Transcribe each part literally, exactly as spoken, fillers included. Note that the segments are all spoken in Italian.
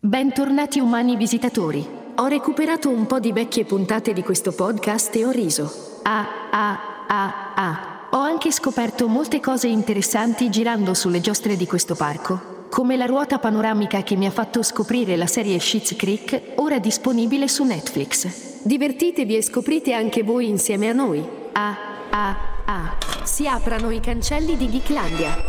Bentornati umani visitatori. Ho recuperato un po' di vecchie puntate di questo podcast e ho riso. Ah, ah, ah, ah. Ho anche scoperto molte cose interessanti girando sulle giostre di questo parco, come la ruota panoramica che mi ha fatto scoprire la serie Schitt's Creek, ora disponibile su Netflix. Divertitevi e scoprite anche voi insieme a noi. Ah, ah, ah. Si aprano i cancelli di Geeklandia.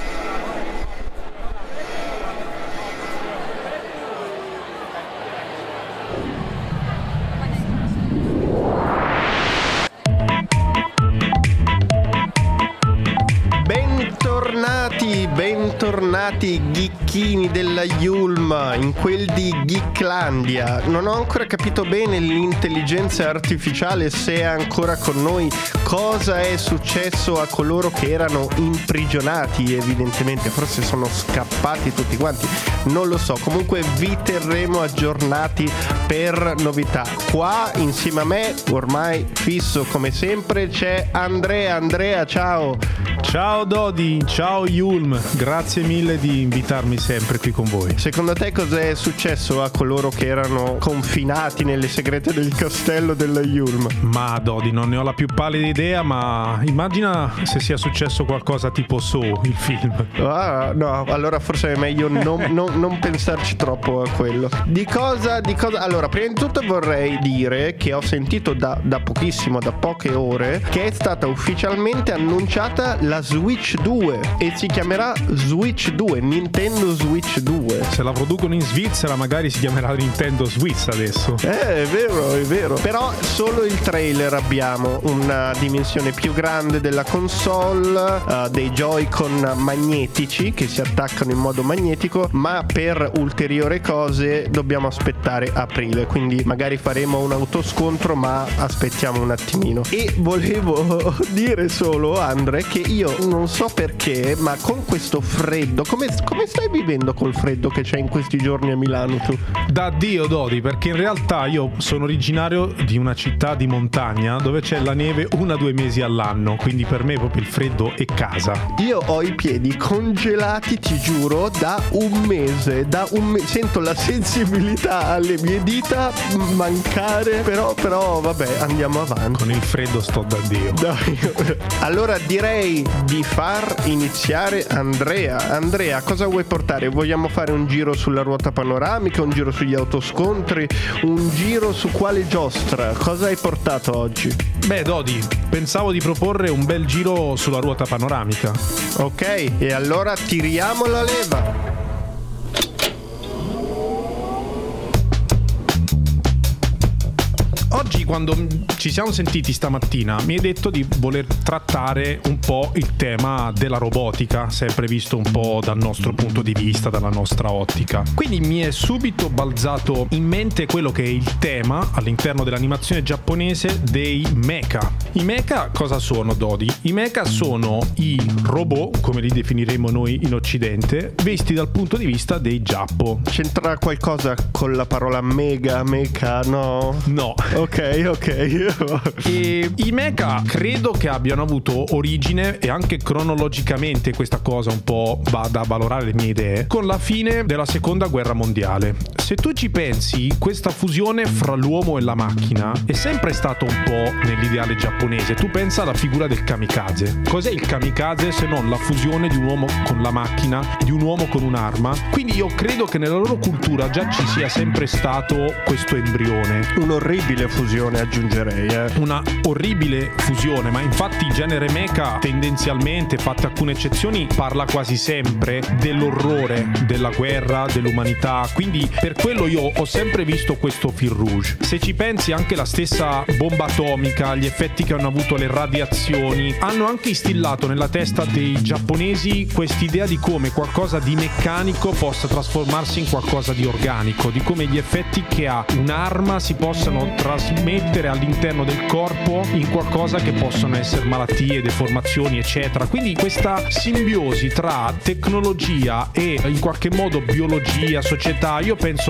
Bentornati, bentornati geekini della Yulm, in quel di Geeklandia. Non ho ancora capito bene l'intelligenza artificiale, se è ancora con noi, cosa è successo a coloro che erano imprigionati, evidentemente, forse sono scappati tutti quanti, non lo so. Comunque vi terremo aggiornati per novità. Qua insieme a me, ormai fisso come sempre, c'è Andrea. Andrea, ciao. Ciao Dodi, ciao Yulm, grazie mille di invitarmi sempre qui con voi. Secondo te cos'è successo a coloro che erano confinati nelle segrete del castello della Yulm? Ma Dodi, non ne ho la più pallida idea, ma immagina se sia successo qualcosa tipo Saw, il film. Ah, no, allora forse è meglio non, non, non pensarci troppo a quello. Di cosa, di cosa? Allora, prima di tutto vorrei dire che ho sentito da, da pochissimo, da poche ore, che è stata ufficialmente annunciata la Switch due e si chiamerà Switch due, Nintendo Switch due. Se la producono in Svizzera magari si chiamerà Nintendo Swiss adesso. Eh, è vero, è vero. Però solo il trailer abbiamo, una dimensione più grande della console, uh, dei Joy-Con magnetici che si attaccano in modo magnetico, ma per ulteriori cose dobbiamo aspettare aprile, quindi magari faremo un autoscontro, ma aspettiamo un attimino. E volevo dire solo, Andre, che io non so perché, ma con questo freddo, come, come stai vivendo col freddo che c'è in questi giorni a Milano tu? Da Dio Dodi, perché in realtà io sono originario di una città di montagna dove c'è la neve una o due mesi all'anno, quindi per me proprio il freddo è casa. Io ho i piedi congelati, ti giuro, da un mese, da un me- sento la sensibilità alle mie dita mancare, però, però vabbè, andiamo avanti. Con il freddo sto da Dio. Dai. Allora direi di far iniziare Andrea. Andrea, cosa vuoi portare? Vogliamo fare un giro sulla ruota panoramica, un giro sugli autoscontri, un giro su quale giostra? Cosa hai portato oggi? Beh Dodi, pensavo di proporre un bel giro sulla ruota panoramica. Ok, e allora tiriamo la leva. Oggi, quando ci siamo sentiti stamattina, mi hai detto di voler trattare un po' il tema della robotica, sempre visto un po' dal nostro punto di vista, dalla nostra ottica. Quindi mi è subito balzato in mente quello che è il tema all'interno dell'animazione giapponese dei mecha. I mecha cosa sono, Dodi? I mecha sono i robot, come li definiremo noi in Occidente, visti dal punto di vista dei Giappo. C'entra qualcosa con la parola mega, mecha, no? No. Ok, ok. E i mecha credo che abbiano avuto origine, e anche cronologicamente questa cosa un po' vada a valorare le mie idee, con la fine della seconda guerra mondiale. Se tu ci pensi, questa fusione fra l'uomo e la macchina è sempre stato un po' nell'ideale giapponese. Tu pensa alla figura del kamikaze. Cos'è il kamikaze se non la fusione di un uomo con la macchina, di un uomo con un'arma? Quindi io credo che nella loro cultura già ci sia sempre stato questo embrione. Un'orribile fusione, aggiungerei, eh. Una orribile fusione, ma infatti il genere mecha tendenzialmente, fatte alcune eccezioni, parla quasi sempre dell'orrore, della guerra, dell'umanità. Quindi per quello io ho sempre visto questo fil rouge. Se ci pensi, anche la stessa bomba atomica, gli effetti che hanno avuto le radiazioni, hanno anche instillato nella testa dei giapponesi quest'idea di come qualcosa di meccanico possa trasformarsi in qualcosa di organico, di come gli effetti che ha un'arma si possano trasmettere all'interno del corpo in qualcosa che possono essere malattie, deformazioni, eccetera. Quindi questa simbiosi tra tecnologia e in qualche modo biologia, società, io penso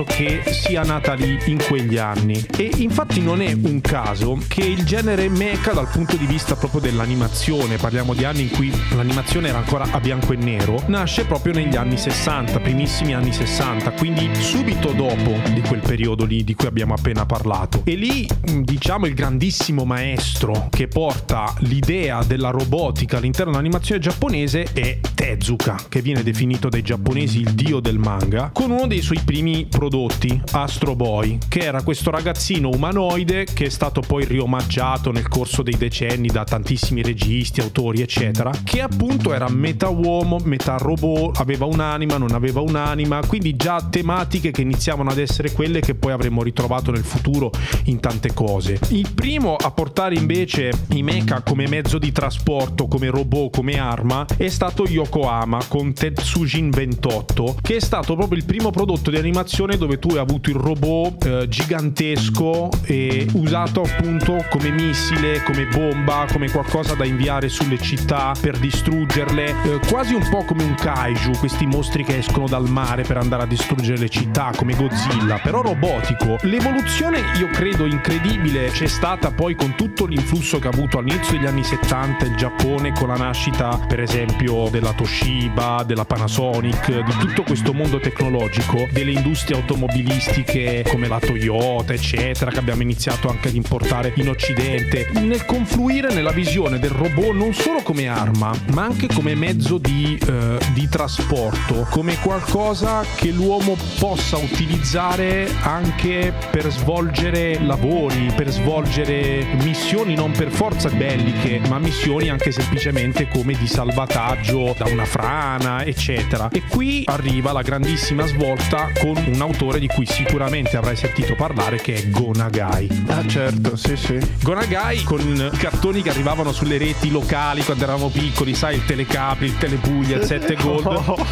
penso che sia nata lì in quegli anni. E infatti non è un caso che il genere mecha dal punto di vista proprio dell'animazione, parliamo di anni in cui l'animazione era ancora a bianco e nero, nasce proprio negli anni sessanta, primissimi anni sessanta, quindi subito dopo di quel periodo lì di cui abbiamo appena parlato. E lì, diciamo, il grandissimo maestro che porta l'idea della robotica all'interno dell'animazione giapponese è Tezuka, che viene definito dai giapponesi il dio del manga, con uno dei suoi primi prodotti, Astro Boy, che era questo ragazzino umanoide che è stato poi riomaggiato nel corso dei decenni da tantissimi registi, autori, eccetera, che appunto era metà uomo, metà robot, aveva un'anima, non aveva un'anima, quindi già tematiche che iniziavano ad essere quelle che poi avremmo ritrovato nel futuro in tante cose. Il primo a portare invece i mecha come mezzo di trasporto, come robot, come arma, è stato Yokohama con Tetsujin ventotto, che è stato proprio il primo prodotto di animazione dove tu hai avuto il robot eh, gigantesco e usato appunto come missile, come bomba, come qualcosa da inviare sulle città per distruggerle, eh, quasi un po' come un kaiju, questi mostri che escono dal mare per andare a distruggere le città, come Godzilla, però robotico. L'evoluzione, io credo incredibile, c'è stata poi con tutto l'influsso che ha avuto all'inizio degli anni settanta il Giappone, con la nascita per esempio della Toshiba, della Panasonic, di tutto questo mondo tecnologico, delle industrie automobilistiche come la Toyota, eccetera, che abbiamo iniziato anche ad importare in Occidente, nel confluire nella visione del robot non solo come arma, ma anche come mezzo di, eh, di trasporto, come qualcosa che l'uomo possa utilizzare anche per svolgere lavori, per svolgere missioni non per forza belliche, ma missioni anche semplicemente come di salvataggio da una frana, eccetera. E qui arriva la grandissima svolta con un autore di cui sicuramente avrai sentito parlare, che è Go Nagai. Ah certo, sì sì. Go Nagai, con cartoni che arrivavano sulle reti locali quando eravamo piccoli, sai, il Telecapri, il Telebuglia, il sette Gold,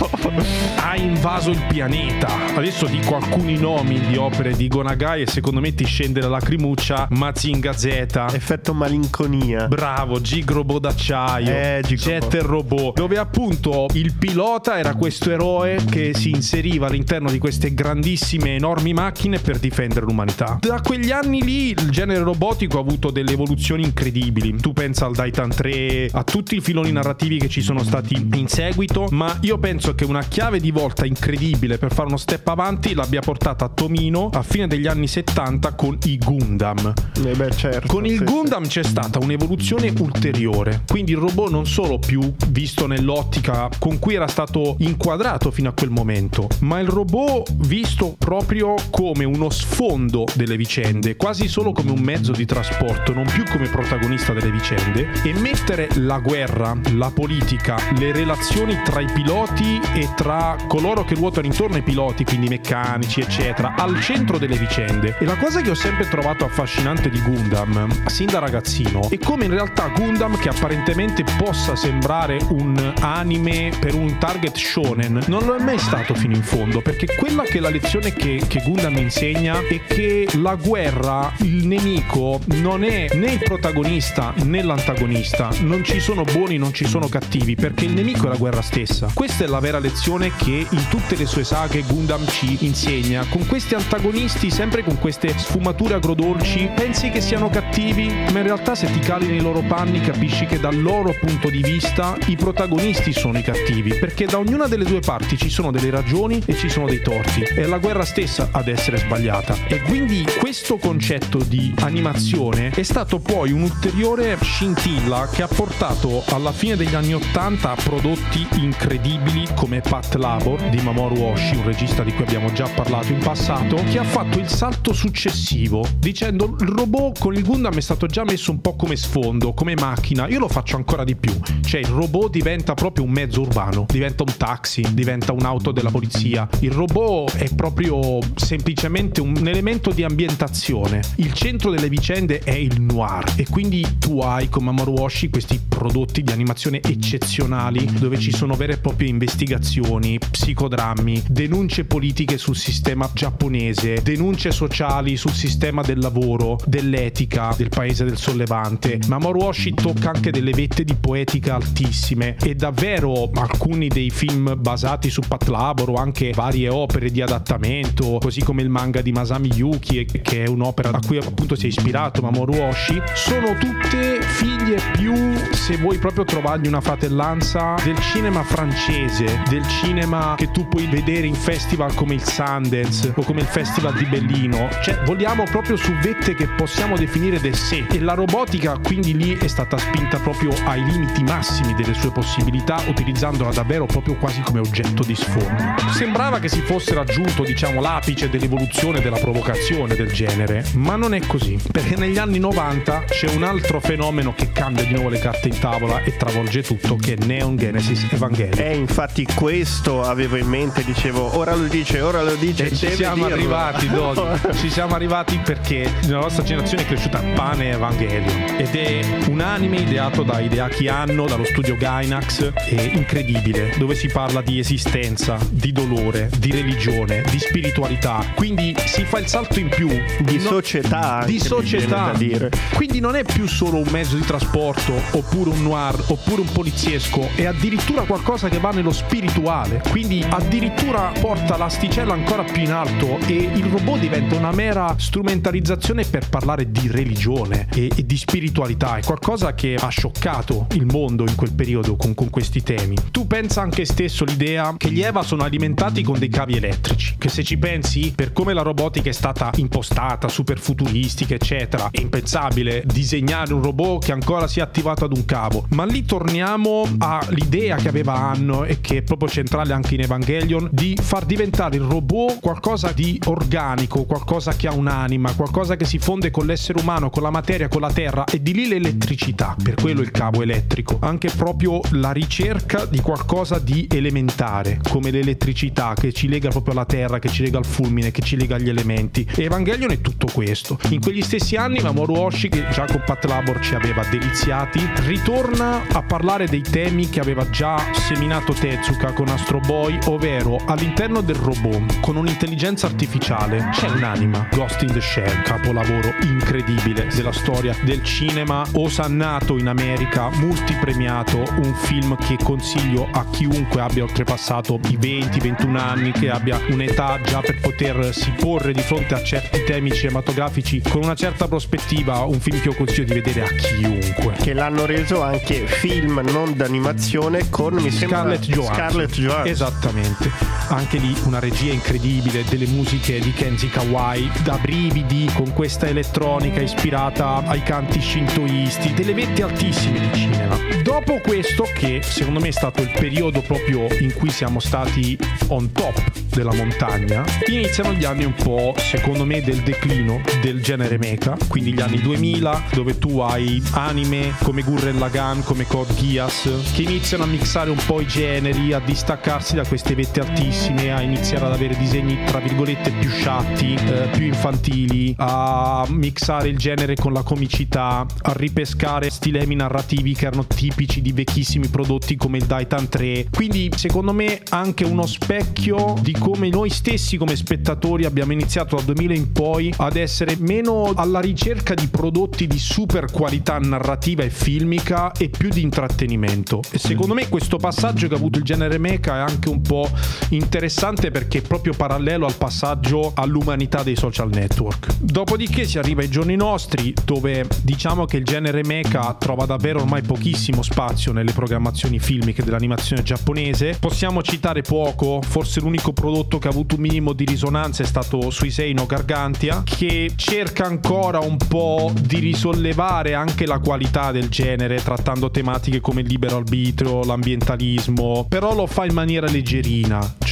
ha invaso il pianeta. Adesso dico alcuni nomi di opere di Go Nagai e secondo me ti scende la lacrimuccia. Mazinga Z, Effetto malinconia, bravo, Gig Robot d'acciaio, eh, Jet e Robot, dove appunto il pilota era questo eroe che si inseriva all'interno di queste grandissime, enormi macchine per difendere l'umanità. Da quegli anni lì il genere robotico ha avuto delle evoluzioni incredibili. Tu pensa al Daitan tre, a tutti i filoni narrativi che ci sono stati in seguito, ma io penso che una chiave di volta incredibile per fare uno step avanti l'abbia portata a Tomino a fine degli anni settanta con i Gundam. Eh beh, certo, con il sì, Gundam sì. c'è stata un'evoluzione ulteriore, quindi il robot non solo più visto nell'ottica con cui era stato inquadrato fino a quel momento, ma il robot visto proprio come uno sfondo delle vicende, quasi solo come un mezzo di trasporto, non più come protagonista delle vicende, e mettere la guerra, la politica, le relazioni tra i piloti e tra coloro che ruotano intorno ai piloti, quindi meccanici eccetera, al centro delle vicende. E la cosa che ho sempre trovato affascinante di Gundam sin da ragazzino è come in realtà Gundam, che apparentemente possa sembrare un anime per un target shonen, non lo è mai stato fino in fondo, perché quella che è la lezione che, che Gundam insegna è che la guerra, il nemico non è né il protagonista né l'antagonista, non ci sono buoni, non ci sono cattivi, perché il nemico è la guerra stessa. Questa è la vera lezione che in tutte le sue saghe Gundam ci insegna, con questi antagonisti sempre con queste sfumature agrodolci, pensi che siano cattivi, ma in realtà se ti cali nei loro panni capisci che dal loro punto di vista i protagonisti sono i cattivi, perché da ognuna delle due parti ci sono delle ragioni e ci sono dei torti, è la guerra stessa ad essere sbagliata. E quindi questo concetto di animazione è stato poi un'ulteriore scintilla che ha portato alla fine degli anni ottanta a prodotti incredibili come Pat Labor di Mamoru Oshii, un regista di cui abbiamo già parlato in passato, che ha fatto il salto successivo dicendo il robot con il Gundam è stato già messo un po' come sfondo, come macchina, io lo faccio ancora di più, cioè il robot diventa proprio un mezzo urbano, diventa un taxi, diventa un'auto della polizia, il robot è proprio semplicemente un elemento di ambientazione, il centro delle vicende è il noir, e quindi tu hai con Mamoru Oshii questi prodotti di animazione eccezionali, dove ci sono vere e proprie investigazioni, psicodrammi, denunce politiche sul sistema giapponese, denunce sociali sul sistema del lavoro, dell'etica del paese del sollevante. Mamoru Oshii tocca anche delle vette di poetica altissime, e davvero alcuni dei film basati su Pat Labor o anche varie opere di adattamento, così come il manga di Masami Yuki, che è un'opera a cui appunto si è ispirato Mamoru Oshii, sono tutte figlie più, se vuoi proprio trovargli una fratellanza, del cinema francese, del cinema che tu puoi vedere in festival come il Sundance o come il Festival di Berlino. Cioè vogliamo proprio su vette che possiamo definire del sé, e la robotica quindi lì è stata spinta proprio ai limiti massimi delle sue possibilità, utilizzandola davvero proprio quasi come oggetto di sfondo. Sembrava che si fosse raggiunto, diciamo, l'apice dell'evoluzione della provocazione del genere, ma non è così, perché negli anni novanta c'è un altro fenomeno che cambia di nuovo le carte in tavola e travolge tutto, che è Neon Genesis Evangelion. Eh, infatti questo avevo in mente, dicevo, ora lo dice, ora lo dice, e ci siamo dirlo. arrivati, Dodi. Ci siamo arrivati perché nella nostra generazione è cresciuta Pane Evangelion, ed è un anime ideato da Hideaki Anno, dallo studio Gainax, è incredibile, dove si parla di esistenza, di dolore, di religione, di spiritualità, quindi si fa il salto in più di no, società, anche, di società, da dire. Quindi non è più solo un mezzo di trasporto oppure un noir oppure un poliziesco, è addirittura qualcosa che va nello spirituale, quindi addirittura porta l'asticella ancora più in alto, e il robot diventa una mera strumentalizzazione per parlare di religione e, e di spiritualità. È qualcosa che ha scioccato il mondo in quel periodo con, con questi temi. Tu pensa anche stesso l'idea che gli Eva sono alimentati con dei cavi elettrici, che se ci pensi, per come la robotica è stata impostata, super futuristica eccetera, è impensabile disegnare un robot che ancora sia attivato ad un cavo. Ma lì torniamo all'idea che aveva Anno, e che è proprio centrale anche in Evangelion, di far diventare il robot qualcosa di organico, qualcosa che ha un'anima, qualcosa che si fonde con l'essere umano, con la materia, con la terra, e di lì l'elettricità, per quello il cavo elettrico, anche proprio la ricerca di qualcosa di elementare come l'elettricità, che ci lega proprio alla terra, che ci lega al fulmine, che ci lega agli elementi. E Evangelion è tutto questo. In quegli stessi anni Mamoru Oshii, che già con Pat Labor ci aveva deliziati, ritorna a parlare dei temi che aveva già seminato Tezuka con Astro Boy, ovvero all'interno del robot, con un'intelligenza artificiale, c'è un'anima. Ghost in the Shell, capolavoro incredibile della storia del cinema, osannato in America, multipremiato, un film che consiglio a chiunque abbia oltrepassato i venti ventuno anni, che abbia un'età già per potersi porre di fronte a certi temi cinematografici con una certa prospettiva. Un film che io consiglio di vedere a chiunque, che l'hanno reso anche film non d'animazione con, mi sembra, Scarlett Johansson. Scarlett Johansson. Esattamente. Anche lì una regia incredibile, delle musiche di Kenji Kawai da brividi, con questa elettronica ispirata ai canti shintoisti, delle vette altissime di cinema. Dopo questo, che secondo me è stato il periodo proprio in cui siamo stati on top della montagna, iniziano gli anni un po', secondo me, del declino del genere mecha, quindi gli anni duemila, dove tu hai anime come Gurren Lagann, come Code Geass, che iniziano a mixare un po' i generi, a distaccarsi da queste vette altissime, a iniziare ad avere disegni tra virgolette più sciatti, eh, più infantili, a mixare il genere con la comicità, a ripescare stilemi narrativi che erano tipici di vecchissimi prodotti come il Daitan tre. Quindi secondo me anche uno specchio di come noi stessi come spettatori abbiamo iniziato dal duemila in poi ad essere meno alla ricerca di prodotti di super qualità narrativa e filmica e più di intrattenimento. E secondo me questo passaggio che ha avuto il genere mecha è anche un po' interessante, perché è proprio parallelo al passaggio all'umanità dei social network. Dopodiché si arriva ai giorni nostri, dove diciamo che il genere mecha trova davvero ormai pochissimo spazio nelle programmazioni filmiche dell'animazione giapponese. Possiamo citare poco, forse l'unico prodotto che ha avuto un minimo di risonanza è stato Suisei no Gargantia, che cerca ancora un po' di risollevare anche la qualità del genere, trattando tematiche come il libero arbitrio, l'ambientalismo, però lo fa in maniera leggerina, cioè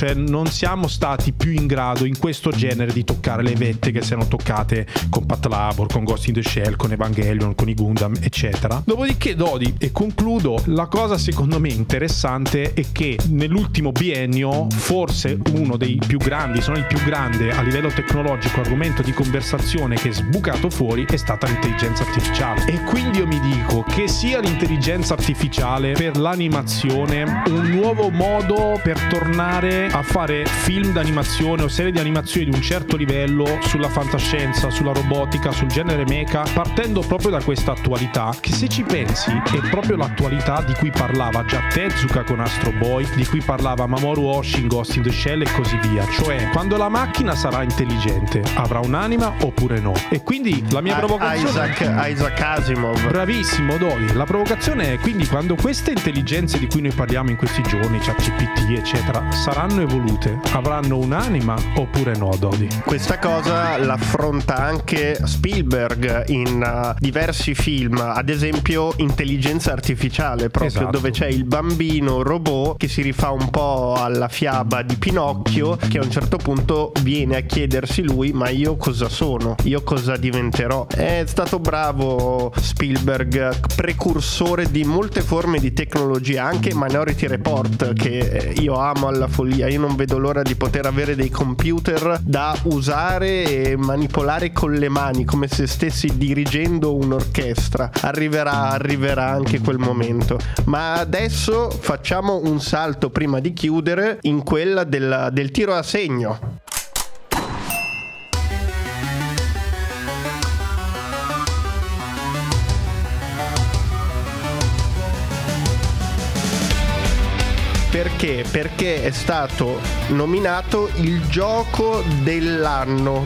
cioè non siamo stati più in grado in questo genere di toccare le vette che siano toccate con Pat Labor, con Ghost in the Shell, con Evangelion, con i Gundam, eccetera. Dopodiché, Dodi, e concludo, la cosa secondo me interessante è che nell'ultimo biennio forse uno dei più grandi, se non il più grande a livello tecnologico argomento di conversazione che è sbucato fuori è stata l'intelligenza artificiale. E quindi io mi dico che sia l'intelligenza artificiale per l'animazione un nuovo modo per tornare a fare film d'animazione o serie di animazione di un certo livello sulla fantascienza, sulla robotica, sul genere mecha, partendo proprio da questa attualità che, se ci pensi, è proprio l'attualità di cui parlava già Tezuka con Astro Boy, di cui parlava Mamoru Oshii in Ghost in the Shell e così via. Cioè, quando la macchina sarà intelligente, avrà un'anima oppure no? E quindi la mia provocazione Isaac, Isaac Asimov. Bravissimo, Dodi. La provocazione è quindi quando queste intelligenze di cui noi parliamo in questi giorni, ChatGPT eccetera, saranno evolute, avranno un'anima oppure no, Dodi? Questa cosa l'affronta anche Spielberg in uh, diversi film, ad esempio Intelligenza artificiale, proprio, esatto, dove c'è il bambino robot che si rifà un po' alla fiaba di Pinocchio, che a un certo punto viene a chiedersi lui: ma io cosa sono? Io cosa diventerò? È stato bravo Spielberg, precursore di molte forme di tecnologia, anche Minority Report, che io amo alla follia. Io non vedo l'ora di poter avere dei computer da usare e manipolare con le mani, come se stessi dirigendo un'orchestra. Arriverà, arriverà anche quel momento. Ma adesso facciamo un salto, prima di chiudere, in quella del, del tiro a segno. Perché? Perché è stato nominato il gioco dell'anno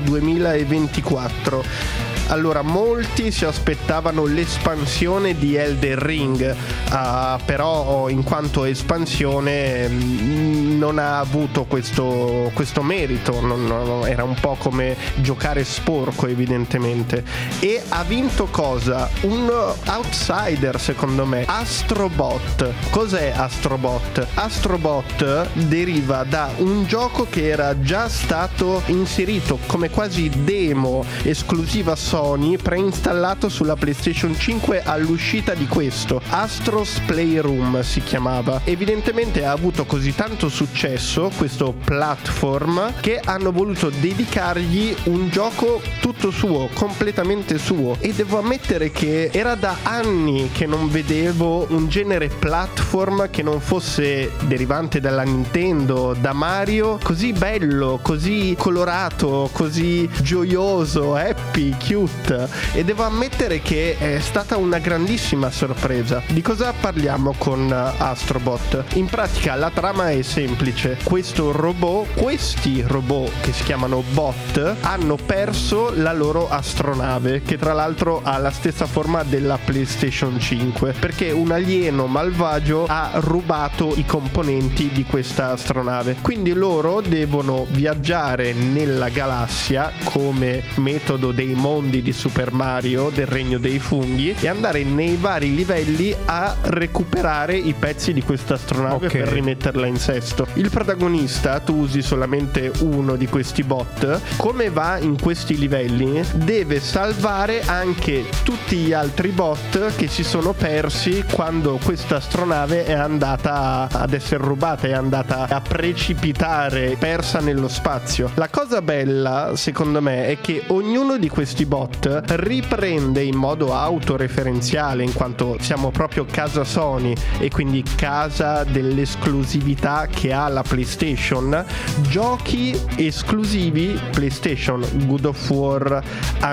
duemilaventiquattro. Allora, molti si aspettavano l'espansione di Elden Ring, uh, però in quanto espansione mh, non ha avuto questo, questo merito, non, non, era un po' come giocare sporco evidentemente. E ha vinto cosa? Un outsider secondo me, Astro Bot. Cos'è Astro Bot? Astro Bot deriva da un gioco che era già stato inserito come quasi demo esclusiva Sony, preinstallato sulla PlayStation cinque all'uscita di questo. Astro's Playroom si chiamava. Evidentemente ha avuto così tanto successo questo platform che hanno voluto dedicargli un gioco tutto suo, completamente suo. E devo ammettere che era da anni che non vedevo un genere platform che non fosse derivante dalla Nintendo, da Mario, così bello, così colorato, così gioioso, happy, cute. E devo ammettere che è stata una grandissima sorpresa. Di cosa parliamo con Astrobot? In pratica la trama è semplice. Questo robot, questi robot che si chiamano bot, hanno perso la loro astronave, che tra l'altro ha la stessa forma della PlayStation cinque, perché un alieno malvagio ha rubato i componenti di questa astronave. Quindi loro devono viaggiare nella galassia come metodo dei mondi di Super Mario, del regno dei funghi, e andare nei vari livelli a recuperare i pezzi di questa astronave, okay, per rimetterla in sesto. Il protagonista, tu usi solamente uno di questi bot, come va in questi livelli deve salvare anche tutti gli altri bot che si sono persi quando questa astronave è andata ad essere rubata, è andata a precipitare, persa nello spazio. La cosa bella secondo me è che ognuno di questi bot riprende in modo autoreferenziale, in quanto siamo proprio casa Sony e quindi casa dell'esclusività che ha la PlayStation, giochi esclusivi PlayStation, God of War,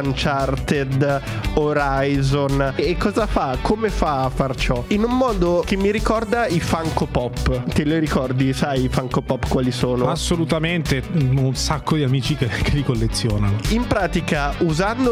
Uncharted, Horizon. E cosa fa? Come fa a far ciò? In un modo che mi ricorda i Funko Pop. Te li ricordi? Sai i Funko Pop quali sono? Assolutamente, un sacco di amici che, che li collezionano. In pratica, usando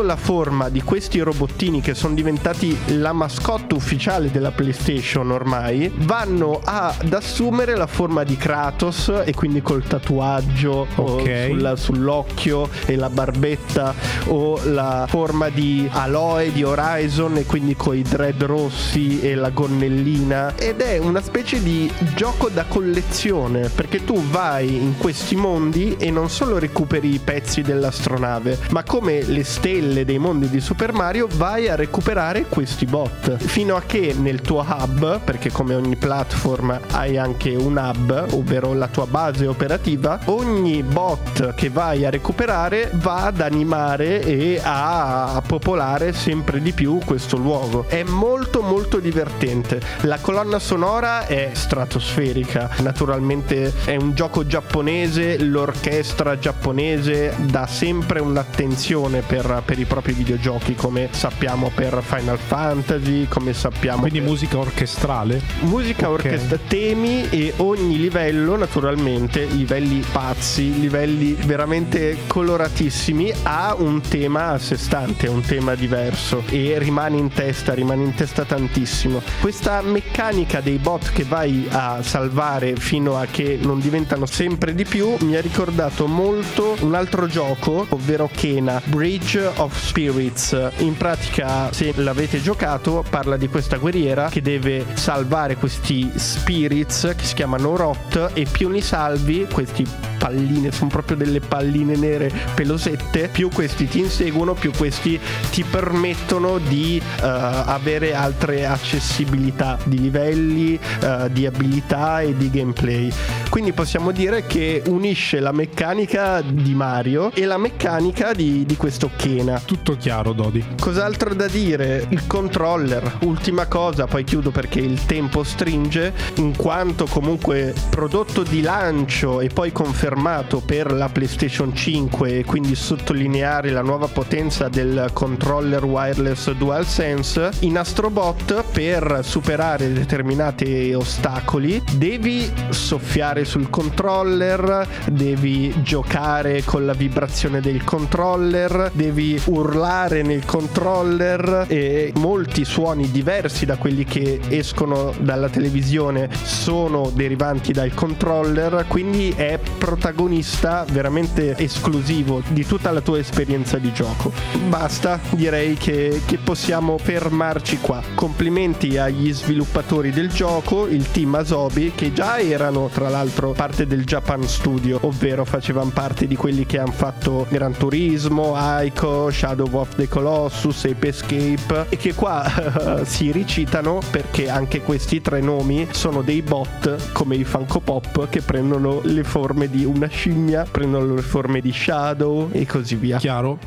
la forma di questi robottini che sono diventati la mascotte ufficiale della PlayStation ormai, vanno ad assumere la forma di Kratos, e quindi col tatuaggio okay. o sulla, sull'occhio e la barbetta, o la forma di Aloy di Horizon, e quindi coi dread rossi e la gonnellina, ed è una specie di gioco da collezione, perché tu vai in questi mondi e non solo recuperi i pezzi dell'astronave, ma come le stelle dei mondi di Super Mario vai a recuperare questi bot, fino a che nel tuo hub, perché come ogni platform hai anche un hub, ovvero la tua base operativa, ogni bot che vai a recuperare va ad animare e a popolare sempre di più questo luogo. È molto molto divertente. La colonna sonora è stratosferica, naturalmente è un gioco giapponese, l'orchestra giapponese dà sempre un'attenzione per, per i propri videogiochi, come sappiamo per Final Fantasy, come sappiamo quindi per... musica orchestrale, musica okay. orchestra, temi, e ogni livello, naturalmente livelli pazzi, livelli veramente coloratissimi, ha un tema a sé stante, un tema diverso, e rimane in testa, rimane in testa tantissimo. Questa meccanica dei bot che vai a salvare fino a che non diventano sempre di più mi ha ricordato molto un altro gioco, ovvero Kena, Bridge of Spirits. In pratica, se l'avete giocato, parla di questa guerriera che deve salvare questi spirits che si chiamano Rot, e più li salvi, questi palline, sono proprio delle palline nere pelosette, più questi ti inseguono, più questi ti permettono di uh, avere altre accessibilità di livelli, uh, di abilità e di gameplay. Quindi possiamo dire che unisce la meccanica di Mario e la meccanica di, di questo Kena. Tutto chiaro, Dodi. Cos'altro da dire? Il controller, ultima cosa, poi chiudo perché il tempo stringe, in quanto comunque prodotto di lancio e poi confermato per la PlayStation cinque, e quindi sottolineare la nuova potenza del controller wireless DualSense. In Astrobot, per superare determinati ostacoli, devi soffiare sul controller, devi giocare con la vibrazione del controller, devi urlare nel controller, e molti suoni diversi da quelli che escono dalla televisione sono derivanti dal controller, quindi è protagonista veramente esclusivo di tutta la tua esperienza di gioco. Basta, direi che, che possiamo fermarci qua. Complimenti agli sviluppatori del gioco, il team Asobi, che già erano tra l'altro parte del Japan Studio, ovvero facevano parte di quelli che hanno fatto Gran Turismo, Ico, Shadow of the Colossus, Ape Escape, e che qua si ricitano perché anche questi tre nomi sono dei bot come i Funko Pop, che prendono le forme di una scimmia, prendono le forme di Shadow e così via. Chiaro?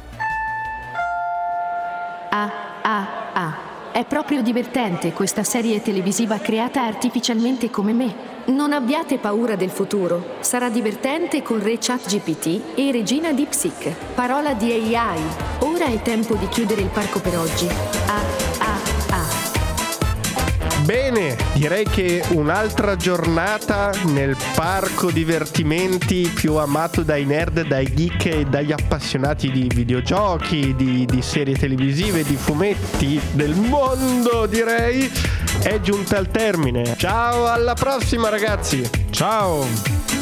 Ah, ah, ah. È proprio divertente questa serie televisiva creata artificialmente come me. Non abbiate paura del futuro. Sarà divertente con Re ChatGPT e Regina DeepSeek. Parola di A I. Ora è tempo di chiudere il parco per oggi. Ah, ah, ah. Bene, direi che un'altra giornata nel parco divertimenti più amato dai nerd, dai geek e dagli appassionati di videogiochi, di, di serie televisive, di fumetti del mondo, direi, è giunta al termine. Ciao, alla prossima ragazzi. Ciao.